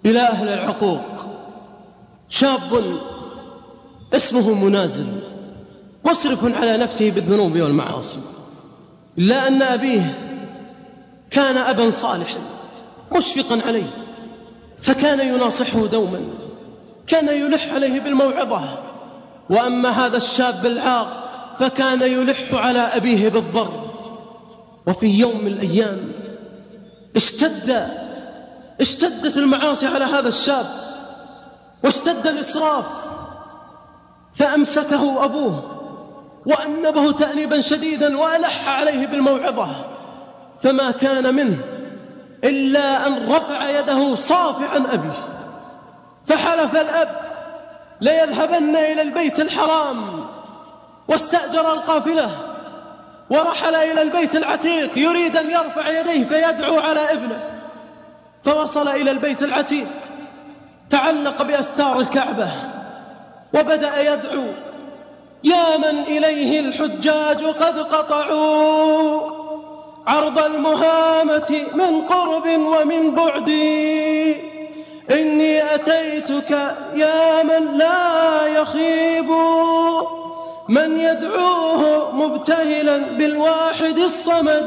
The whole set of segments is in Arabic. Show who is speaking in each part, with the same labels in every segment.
Speaker 1: إلى أهل العقوق شاب اسمه منازل مسرف على نفسه بالذنوب والمعاصي، إلا أن أبيه كان أبا صالحا مشفقا عليه، فكان يناصحه دوما، كان يلح عليه بالموعظة. وأما هذا الشاب العاق فكان يلح على أبيه بالضر. وفي يوم من الأيام اشتدت المعاصي على هذا الشاب واشتد الإسراف، فأمسكه أبوه وأنبه تأنيبا شديدا وألح عليه بالموعظة، فما كان منه إلا أن رفع يده صافعا أبيه. فحلف الأب ليذهبن إلى البيت الحرام، واستأجر القافلة ورحل إلى البيت العتيق يريد أن يرفع يديه فيدعو على ابنه. فوصل إلى البيت العتيق، تعلق بأستار الكعبة وبدأ يدعو: يا من إليه الحجاج قد قطعوا عرض المهامة من قرب ومن بعد، إني أتيتك يا من لا يخيب من يدعوه مبتهلا بالواحد الصمد.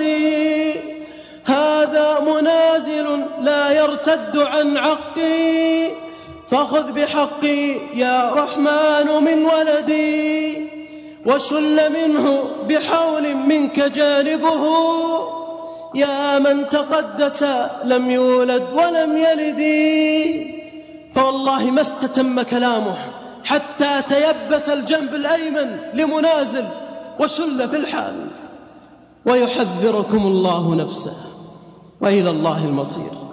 Speaker 1: هذا منازل لا يرتد عن عقي، فخذ بحقي يا رحمن من ولدي، وشل منه بحول منك جانبه، يا من تقدس لم يولد ولم يلد. فوالله ما استتم كلامه حتى تيبس الجنب الأيمن لمنازل وشل في الحال. ويحذركم الله نفسه، وإلى الله المصير.